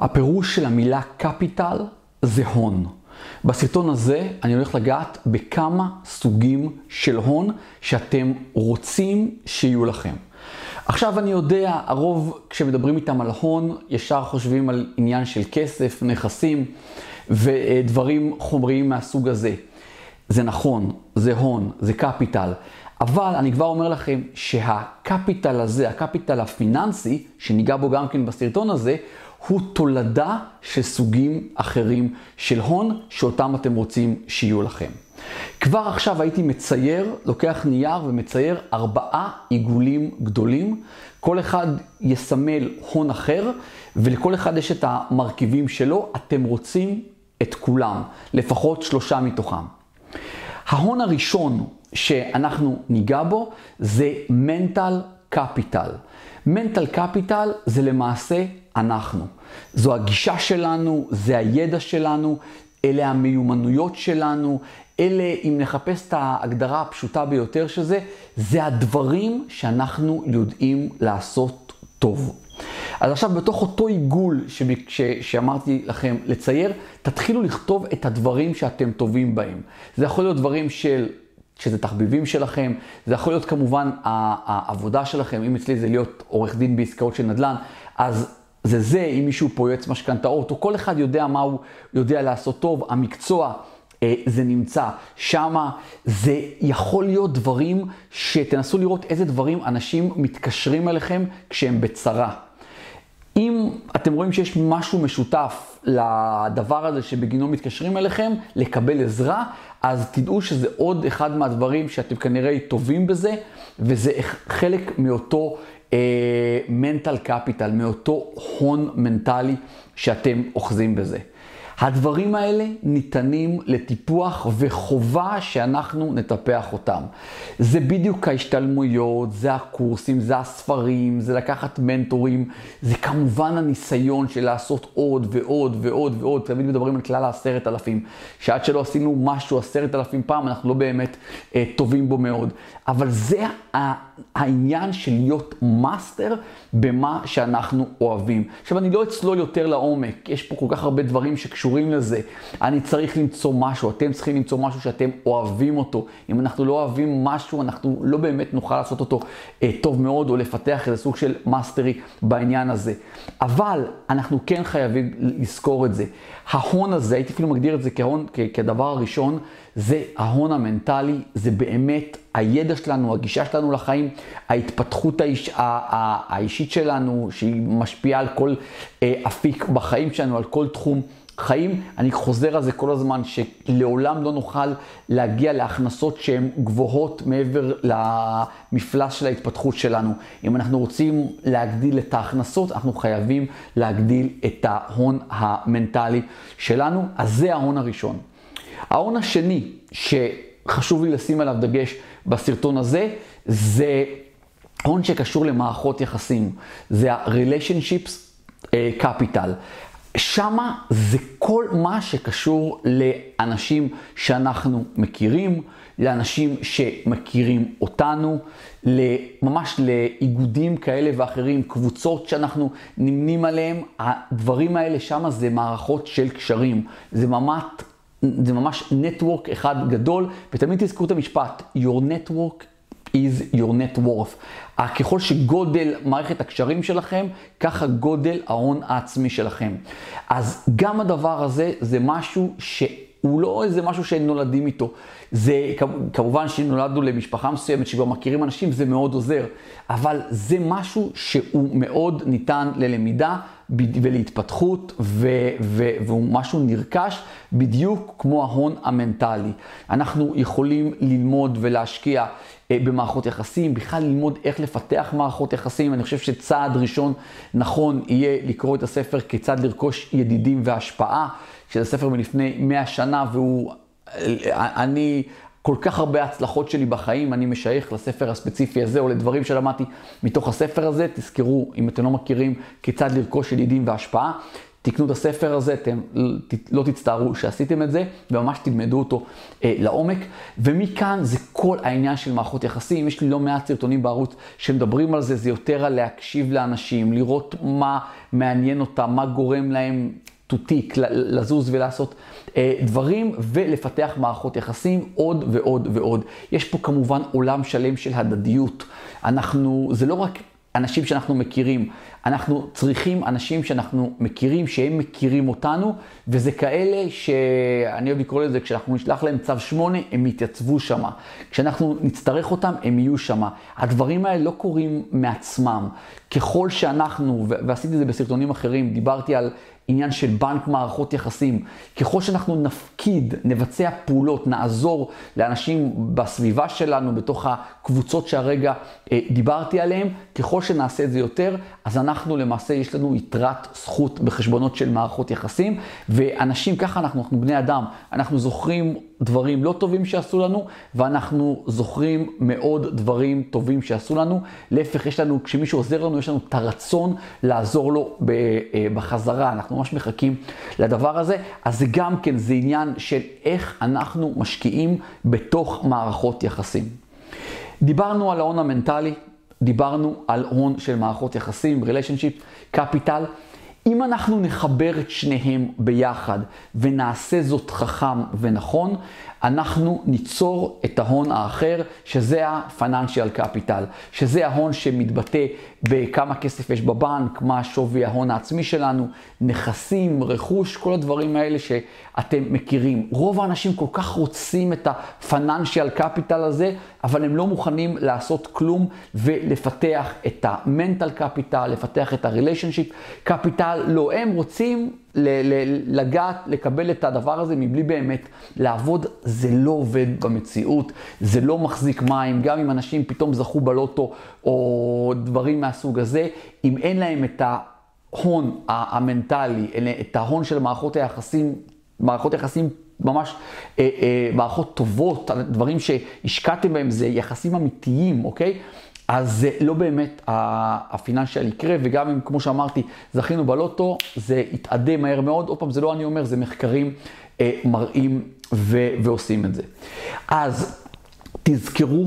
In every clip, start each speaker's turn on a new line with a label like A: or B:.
A: הפירוש של המילה קפיטל זה הון. בסרטון הזה אני הולך לגעת בכמה סוגים של הון שאתם רוצים שיהיו לכם. עכשיו אני יודע, הרוב כשמדברים איתם על הון, ישר חושבים על עניין של כסף, נכסים ודברים חומריים מהסוג הזה. זה נכון, זה הון, זה קפיטל. אבל אני כבר אומר לכם שהקפיטל הזה, הקפיטל הפיננסי, שניגע בו גם כן בסרטון הזה, הוא תולדה של סוגים אחרים של הון שאותם אתם רוצים שיהיו לכם. כבר עכשיו הייתי מצייר, לוקח נייר ומצייר 4 עיגולים גדולים. כל אחד יסמל הון אחר, ולכל אחד יש את המרכיבים שלו. אתם רוצים את כולם, לפחות 3 מתוכם. ההון הראשון שאנחנו ניגע בו זה mental capital. mental capital זה למעשה אנחנו. זו הגישה שלנו, זה הידע שלנו, אלה המיומנויות שלנו, אלה, אם נחפש את ההגדרה הפשוטה ביותר שזה, זה הדברים שאנחנו יודעים לעשות טוב. אז עכשיו בתוך אותו עיגול שאמרתי לכם לצייר, תתחילו לכתוב את הדברים שאתם טובים בהם. זה יכול להיות דברים שזה תחביבים שלכם, זה יכול להיות כמובן העבודה שלכם, אם אצלי זה להיות עורך דין בעסקאות של נדל"ן, אז זה, אם מישהו פה יועץ משכנתאות, או כל אחד יודע מה הוא יודע לעשות טוב, המקצוע, זה נמצא שמה. זה יכול להיות דברים שתנסו לראות איזה דברים אנשים מתקשרים אליכם כשהם בצרה. אם אתם רואים שיש משהו משותף לדבר הזה שבגינו מתקשרים אליכם, לקבל עזרה, אז תדעו שזה עוד אחד מהדברים שאתם כנראה טובים בזה, וזה חלק מאותו mental capital, מאותו הון מנטלי שאתם אוחזים בזה. הדברים האלה ניתנים לטיפוח וחובה שאנחנו נטפח אותם. זה בדיוק ההשתלמויות, זה הקורסים, זה הספרים, זה לקחת מנטורים, זה כמובן הניסיון של לעשות עוד ועוד ועוד ועוד. תמיד מדברים על כלל 10,000, שעד שלא עשינו משהו 10,000 פעם, אנחנו לא באמת טובים בו מאוד. אבל זה העניין של להיות מאסטר במה שאנחנו אוהבים. עכשיו אני לא אצלול יותר לעומק, יש פה כל כך הרבה דברים שקשורים לזה. אני צריך למצוא משהו, אתם צריכים למצוא משהו שאתם אוהבים אותו. אם אנחנו לא אוהבים משהו, אנחנו לא באמת נוכל לעשות אותו טוב מאוד, או לפתח איזה סוג של מאסטרי בעניין הזה. אבל אנחנו כן חייבים לזכור את זה. ההון הזה, הייתי אפילו מגדיר את זה כהון, כדבר הראשון, זה ההון המנטלי, זה באמת הידע שלנו, הגישה שלנו לחיים, ההתפתחות האישית שלנו, שהיא משפיעה על כל אפיק בחיים שלנו, על כל תחום חיים. אני חוזר על זה כל הזמן, שלעולם לא נוכל להגיע להכנסות שהן גבוהות מעבר למפלס של ההתפתחות שלנו. אם אנחנו רוצים להגדיל את ההכנסות, אנחנו חייבים להגדיל את ההון המנטלי שלנו. אז זה ההון הראשון. ההון השני שחשוב לי לשים עליו דגש בסרטון הזה, זה הון שקשור למערכות יחסים. זה ה-relationships capital. שמה זה כל מה שקשור לאנשים שאנחנו מכירים, לאנשים שמכירים אותנו, ממש לאיגודים כאלה ואחרים, קבוצות שאנחנו נמנים עליהם. הדברים האלה שמה זה מערכות של קשרים. זה ממש נטוורק אחד גדול, ותמיד תזכרו את המשפט, your network is your net worth. ככל שגודל מערכת הקשרים שלכם, ככה גודל ההון העצמי שלכם. אז גם הדבר הזה זה משהו שהוא לא איזה משהו שנולדים איתו. זה כמובן שנולדנו למשפחה מסוימת שכבר מכירים אנשים, זה מאוד עוזר. אבל זה משהו שהוא מאוד ניתן ללמידה ולהתפתחות, והוא משהו נרכש בדיוק כמו ההון המנטלי. אנחנו יכולים ללמוד ולהשקיע במערכות יחסים, בכלל ללמוד איך לפתח מערכות יחסים. אני חושב שצעד ראשון נכון יהיה לקרוא את הספר כיצד לרכוש ידידים והשפעה, שזה ספר מלפני 100 שנה, אני כל כך הרבה הצלחות שלי בחיים, אני משייך לספר הספציפי הזה, או לדברים שלמדתי מתוך הספר הזה. תזכרו, אם אתם לא מכירים כיצד לרכוש ידידים והשפעה, תקנו את הספר הזה, אתם לא תצטערו שעשיתם את זה, וממש תלמדו אותו לעומק. ומכאן זה כל העניין של מערכות יחסים. יש לי לא מעט סרטונים בערוץ שמדברים על זה, זה יותר על להקשיב לאנשים, לראות מה מעניין אותם, מה גורם להם תותיק, לזוז ולעשות דברים, ולפתח מערכות יחסים עוד ועוד ועוד. יש פה כמובן עולם שלם של הדדיות. זה לא רק אנשים שאנחנו מכירים, אנחנו צריכים אנשים שאנחנו מכירים, שהם מכירים אותנו, וזה כאלה שאני אוהב לקרוא לזה, כשאנחנו נשלח להם צו 8, הם יתייצבו שמה. כשאנחנו נצטרך אותם, הם יהיו שמה. הדברים האלה לא קורים מעצמם. ככל שאנחנו, ועשיתי את זה בסרטונים אחרים, דיברתי על עניין של בנק מערכות יחסים. ככל שאנחנו נפקיד, נבצע פעולות, נעזור לאנשים בסביבה שלנו, בתוך הקבוצות שהרגע דיברתי עליהם, ככל שנעשה את זה יותר, אז אנחנו למעשה יש לנו יתרת זכות בחשבונות של מערכות יחסים, ואנשים ככה אנחנו בני אדם, אנחנו זוכרים דברים לא טובים שעשו לנו, ואנחנו זוכרים מאוד דברים טובים שעשו לנו. להפך, יש לנו, כשמישהו עוזר לנו, יש לנו את הרצון לעזור לו בחזרה. אנחנו ממש מחכים לדבר הזה. אז זה גם כן, זה עניין של איך אנחנו משקיעים בתוך מערכות יחסים. דיברנו על ההון המנטלי, דיברנו על הון של מערכות יחסים, relationship, capital. אם אנחנו נחבר את שניהם ביחד ונעשה זאת חכם ונכון, אנחנו ניצור את ההון האחר, שזה ה-financial capital, שזה ההון שמתבטא בכמה כסף יש בבנק, מה שווי ההון העצמי שלנו, נכסים, רכוש, כל הדברים האלה שאתם מכירים. רוב האנשים כל כך רוצים את ה-financial capital הזה, אבל הם לא מוכנים לעשות כלום ולפתח את ה-mental capital, לפתח את ה-relationship capital. לא, הם רוצים לגעת, לקבל את הדבר הזה מבלי באמת לעבוד. זה לא עובד במציאות, זה לא מחזיק מים. גם אם אנשים פתאום זכו בלוטו או דברים מהסוג הזה, אם אין להם את ההון המנטלי, את ההון של מערכות היחסים ממש מערכות טובות, דברים שהשקעתם בהם, זה יחסים אמיתיים, אוקיי? אז זה לא באמת הפיננשיאל יקרה, וגם אם, כמו שאמרתי, זכינו בלוטו, זה יתעדה מהר מאוד. עוד פעם, זה לא אני אומר, זה מחקרים מראים ועושים את זה. אז תזכרו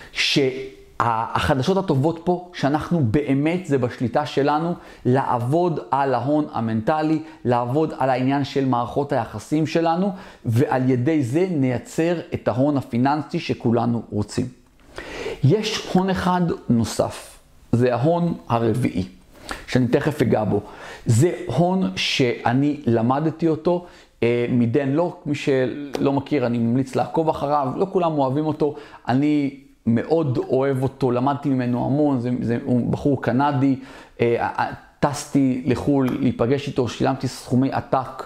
A: שהחדשות הטובות פה, שאנחנו באמת, זה בשליטה שלנו, לעבוד על ההון המנטלי, לעבוד על העניין של מערכות היחסים שלנו, ועל ידי זה נייצר את ההון הפיננסי שכולנו רוצים. יש הון אחד נוסף, זה ההון הרביעי, שאני תכף אגע בו. זה הון שאני למדתי אותו מדן לוק. מי שלא מכיר, אני ממליץ לעקוב אחריו, לא כולם אוהבים אותו, אני מאוד אוהב אותו, למדתי ממנו המון, הוא בחור קנדי, טסתי לחול להיפגש איתו, שילמתי סכומי עתק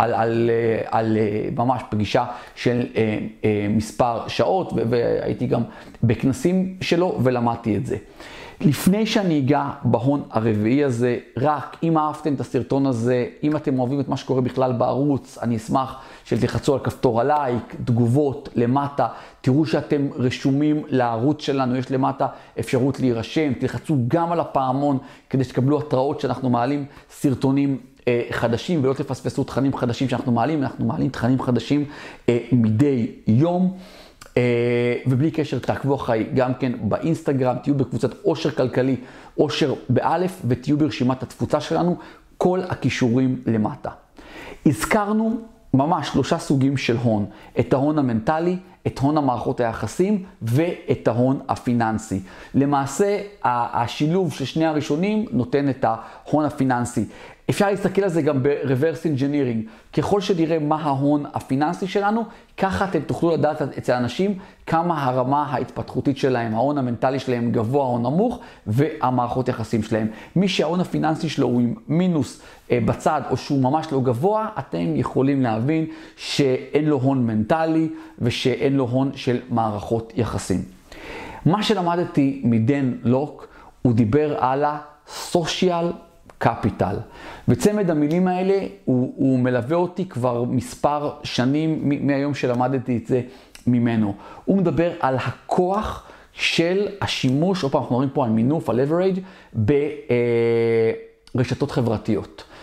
A: על ממש פגישה של מספר שעות, והייתי גם בכנסים שלו ולמדתי את זה. לפני שאני אגע בהון הרביעי הזה, רק אם אהבתם את הסרטון הזה, אם אתם אוהבים את מה שקורה בכלל בערוץ, אני אשמח שתלחצו על כפתור הלייק, תגובות למטה, תראו שאתם רשומים לערוץ שלנו, יש למטה אפשרות להירשם, תלחצו גם על הפעמון כדי שתקבלו התראות שאנחנו מעלים סרטונים חדשים, ולא תפספסו תכנים חדשים שאנחנו מעלים. אנחנו מעלים תכנים חדשים מדי יום. ובלי קשר תעקבו אחרי גם כן באינסטגרם, תהיו בקבוצת עושר כלכלי, עושר באלף, ותהיו ברשימת התפוצה שלנו, כל הכישורים למטה. הזכרנו ממש 3 סוגים של הון, את ההון המנטלי, את הון המערכות היחסים ואת ההון הפיננסי. למעשה השילוב של שני הראשונים נותן את ההון הפיננסי. אפשר להסתכל על זה גם ב-reverse engineering. ככל שנראה מה ההון הפיננסי שלנו, ככה אתם תוכלו לדעת אצל אנשים כמה הרמה ההתפתחותית שלהם, ההון המנטלי שלהם גבוה או נמוך, והמערכות יחסים שלהם. מי שההון הפיננסי שלו הוא עם מינוס בצד, או שהוא ממש לא גבוה, אתם יכולים להבין שאין לו הון מנטלי, ושאין לו הון של מערכות יחסים. מה שלמדתי מדן לוק, הוא דיבר על ה-social capital. וצמד המילים האלה, הוא מלווה אותי כבר מספר שנים, מהיום שלמדתי את זה ממנו. הוא מדבר על הכוח של השימוש, או פעם אנחנו מדברים פה על מינוף, על leverage, ברשתות חברתיות.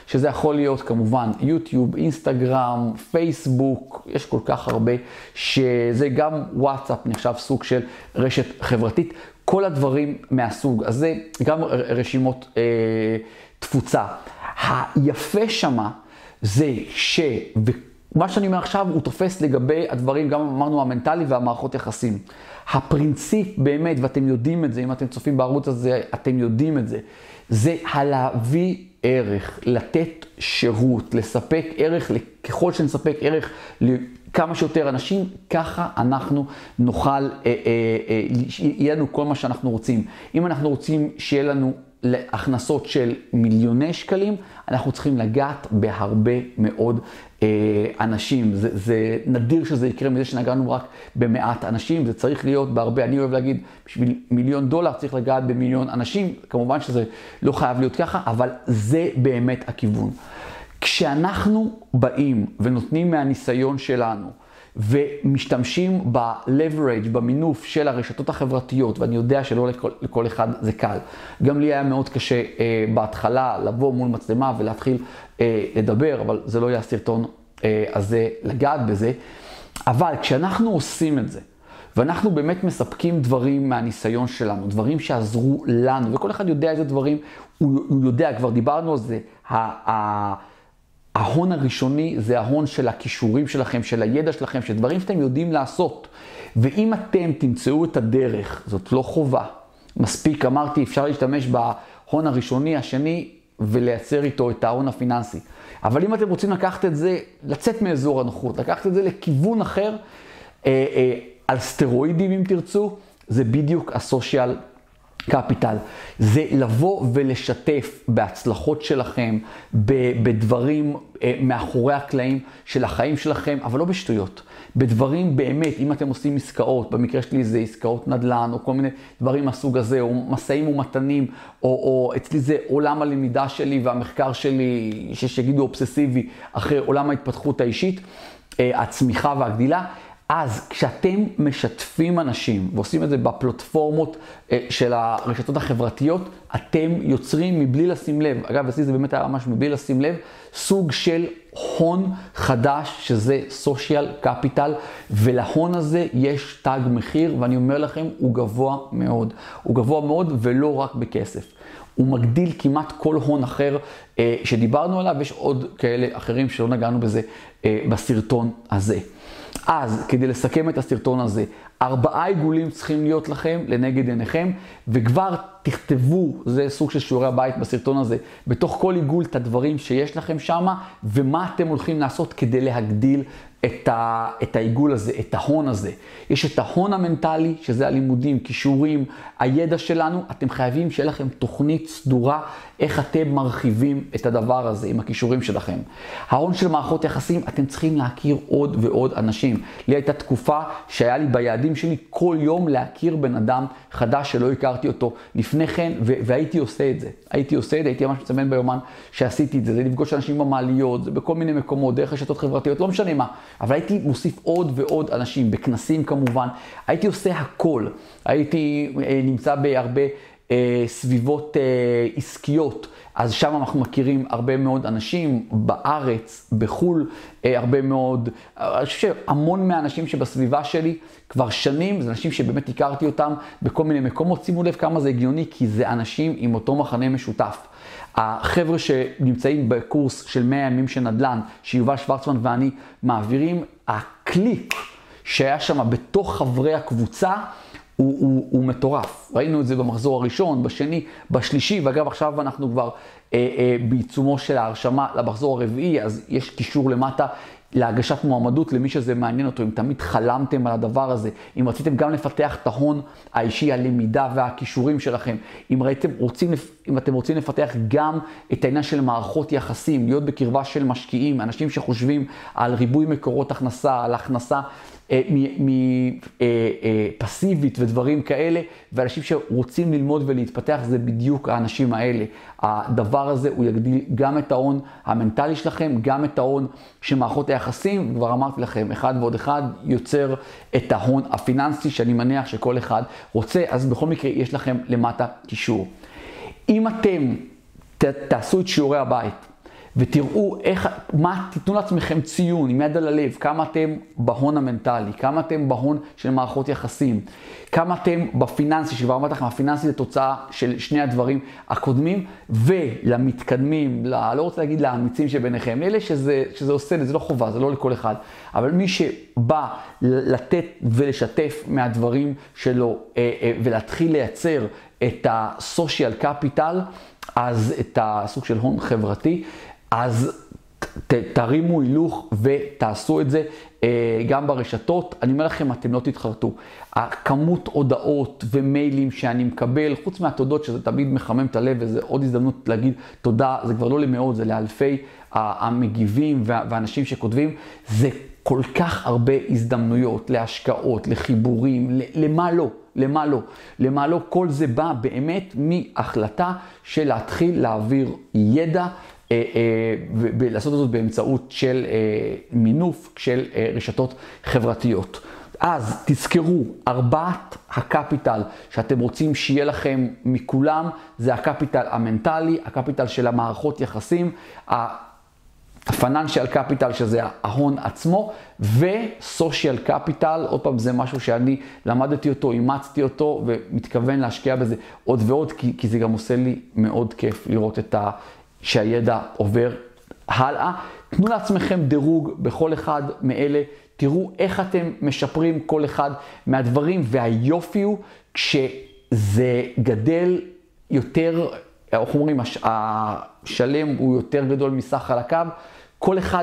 A: שזה יכול להיות כמובן יוטיוב, אינסטגרם, פייסבוק, יש כל כך הרבה, שזה גם וואטסאפ נחשב סוג של רשת חברתית, כל הדברים מהסוג הזה, גם רשימות תפוצה. היפה שמה זה ומה שאני אומר עכשיו הוא תופס לגבי הדברים, גם אמרנו המנטלי והמערכות יחסים. הפרינציפ באמת, ואתם יודעים את זה, אם אתם צופים בערוץ הזה, אתם יודעים את זה, זה הלהביא ערך, לתת שירות, לספק ערך, ככל שנספק ערך לכמה שיותר אנשים, ככה אנחנו נוכל, יהיה לנו כל מה שאנחנו רוצים. אם אנחנו רוצים שיהיה לנו להכנסות של מיליוני שקלים, אנחנו צריכים לגעת בהרבה מאוד אנשים. זה נדיר שזה יקרה מזה שנגענו רק במעט אנשים, זה צריך להיות בהרבה. אני אוהב להגיד, בשביל $1,000,000 צריך לגעת במיליון אנשים, כמובן שזה לא חייב להיות ככה, אבל זה באמת הכיוון. כשאנחנו באים ונותנים מהניסיון שלנו, ומשתמשים ב-leverage, במינוף של הרשתות החברתיות, ואני יודע שלא לכל אחד זה קל. גם לי היה מאוד קשה בהתחלה לבוא מול מצלמה ולהתחיל לדבר, אבל זה לא יהיה הסרטון הזה לגעת בזה. אבל כשאנחנו עושים את זה, ואנחנו באמת מספקים דברים מהניסיון שלנו, דברים שעזרו לנו, וכל אחד יודע איזה דברים, הוא יודע, כבר דיברנו על זה, ההון הראשוני זה ההון של הכישורים שלכם, של הידע שלכם, של דברים שאתם יודעים לעשות. ואם אתם תמצאו את הדרך, זאת לא חובה. מספיק, אמרתי, אפשר להשתמש בהון הראשוני, השני, ולייצר איתו את ההון הפיננסי. אבל אם אתם רוצים לקחת את זה, לצאת מאזור הנוחות, לקחת את זה לכיוון אחר, על סטרואידים אם תרצו, זה בדיוק הסושיאל קפיטל. זה לבוא ולשתף בהצלחות שלכם, בדברים מאחורי הקלעים של החיים שלכם, אבל לא בשטויות. בדברים באמת, אם אתם עושים עסקאות, במקרה שלי זה עסקאות נדל"ן, או כל מיני דברים מהסוג הזה, או מסעים ומתנים, או אצלי זה עולם הלמידה שלי והמחקר שלי, שיגידו אובססיבי, אחרי עולם ההתפתחות האישית, הצמיחה והגדילה. אז כשאתם משתפים אנשים ועושים את זה בפלטפורמות של הרשתות החברתיות, אתם יוצרים מבלי לשים לב, אגב, אצלי זה באמת היה ממש מבלי לשים לב, סוג של הון חדש שזה סושיאל קפיטל, ולהון הזה יש תג מחיר, ואני אומר לכם, הוא גבוה מאוד. הוא גבוה מאוד ולא רק בכסף. הוא מגדיל כמעט כל הון אחר שדיברנו עליו, ויש עוד כאלה אחרים שלא נגענו בזה בסרטון הזה. אז כדי לסכם את הסרטון הזה, 4 עיגולים צריכים להיות לכם לנגד עיניכם, וכבר תכתבו, זה סוג של שיעורי הבית בסרטון הזה, בתוך כל עיגול את הדברים שיש לכם שם, ומה אתם הולכים לעשות כדי להגדיל את העיגול הזה, את ההון הזה. יש את ההון המנטלי, שזה הלימודים, כישורים, הידע שלנו. אתם חייבים שיהיה לכם תוכנית סדורה, איך אתם מרחיבים את הדבר הזה עם הכישורים שלכם. ההון של מערכות יחסים, אתם צריכים להכיר עוד ועוד אנשים. לי הייתה תקופה שהיה לי ביעדים שלי כל יום להכיר בן אדם חדש שלא הכרתי אותו לפני כן, והייתי עושה את זה. הייתי ממש מצמן ביומן שעשיתי את זה. זה לפגוש אנשים במעליות, זה בכל מיני מקומות, דרך רשתות חברתיות, לא משנה מה. אבל הייתי מוסיף עוד ועוד אנשים, בכנסים כמובן. הייתי עושה הכל. הייתי נמצא בהרבה סביבות עסקיות. אז שם אנחנו מכירים הרבה מאוד אנשים בארץ, בחול, הרבה מאוד, אני חושב שהמון מהאנשים שבסביבה שלי כבר שנים, זה אנשים שבאמת הכרתי אותם בכל מיני מקומות. שימו לב כמה זה הגיוני, כי זה אנשים עם אותו מחנה משותף. החבר'ה שנמצאים בקורס של 100 ימים של נדל"ן, שיובל שוורצמן ואני מעבירים, הקליק שהיה שם בתוך חברי הקבוצה, הוא מטורף. ראינו את זה במחזור הראשון, בשני, בשלישי, ואגב עכשיו אנחנו כבר בעיצומו של ההרשמה למחזור הרביעי, אז יש קישור למטה להגשת מועמדות למי שזה מעניין אותו. אם תמיד חלמתם על הדבר הזה, אם רציתם גם לפתח את ההון האישי, הלמידה והכישורים שלכם, אם אתם רוצים לפתח גם את העניין של מערכות יחסים, להיות בקרבה של משקיעים, אנשים שחושבים על ריבוי מקורות הכנסה, על הכנסה פסיבית ודברים כאלה, ואנשים שרוצים ללמוד ולהתפתח, זה בדיוק האנשים האלה. הדבר הזה הוא יגדיל גם את ההון המנטלי שלכם, גם את ההון של מערכות היחסים. כבר אמרתי לכם, 1 ועוד 1 יוצר את ההון הפיננסי, שאני מניח שכל אחד רוצה. אז בכל מקרה יש לכם למטה קישור. אם אתם תעשו את שיעורי הבית ותראו תיתנו לעצמכם ציון עם יד על הלב, כמה אתם בהון המנטלי, כמה אתם בהון של מערכות יחסים, כמה אתם בפיננסי, שכבר אמרתי לכם, הפיננסי זה תוצאה של שני הדברים הקודמים, ולמתקדמים, לא רוצה להגיד לאמיצים שביניכם, לאלה שזה עושה, זה לא חובה, זה לא לכל אחד, אבל מי שבא לתת ולשתף מהדברים שלו, ולהתחיל לייצר את הסושיאל קפיטל, אז את הסוג של הון חברתי, אז תרימו הילוך ותעשו את זה גם ברשתות. אני אומר לכם, אתם לא תתחרטו. הכמות הודעות ומיילים שאני מקבל, חוץ מהתודות שזה תמיד מחמם את הלב, וזה עוד הזדמנות להגיד תודה, זה כבר לא למאות, זה לאלפי המגיבים והאנשים שכותבים, זה כל כך הרבה הזדמנויות להשקעות, לחיבורים, למה לא, כל זה בא באמת מהחלטה של להתחיל להעביר ידע, ולעשות זאת באמצעות של מינוף של רשתות חברתיות. אז תזכרו, 4 הקפיטל שאתם רוצים שיהיה לכם מכולם, זה הקפיטל המנטלי, הקפיטל של המערכות יחסים, הפיננשיאל קפיטל שזה ההון עצמו, וסושיאל קפיטל, עוד פעם זה משהו שאני למדתי אותו, אימצתי אותו ומתכוון להשקיע בזה עוד ועוד, כי זה גם עושה לי מאוד כיף לראות שהידע עובר הלאה. תנו לעצמכם דירוג בכל אחד מאלה, תראו איך אתם משפרים כל אחד מהדברים, והיופי הוא כשזה גדל יותר, אנחנו אומרים, השלם הוא יותר גדול מסך חלקיו, כל אחד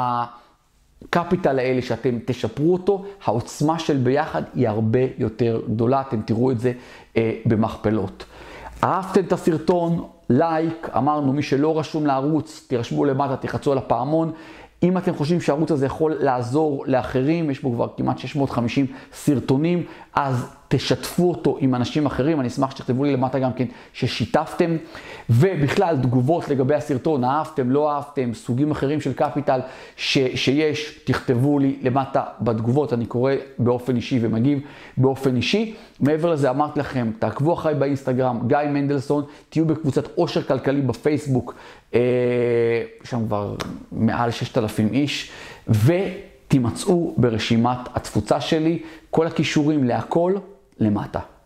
A: מהקפיטל האלה שאתם תשפרו אותו, העוצמה של ביחד היא הרבה יותר גדולה, אתם תראו את זה במכפלות. אהבתם את הסרטון? לייק, אמרנו, מי שלא רשום לערוץ, תירשמו למטה, תחצו על הפעמון. אם אתם חושבים שהערוץ הזה יכול לעזור לאחרים, יש בו כבר כמעט 650 סרטונים, אז תשתפו אותו עם אנשים אחרים. אני אשמח שתכתבו לי למטה גם כן ששיתפתם. ובכלל, תגובות לגבי הסרטון, אהבתם, לא אהבתם, סוגים אחרים של קפיטל שיש, תכתבו לי למטה בתגובות. אני קורא באופן אישי ומגיב באופן אישי. מעבר לזה, אמרתי לכם, תעקבו אחריי באינסטגרם, גיא מנדלסון, תהיו בקבוצת עושר כלכלי בפייסבוק, שם כבר מעל 6,000 איש, ותימצאו ברשימת התפוצה שלי, כל הכישורים להכל למטה.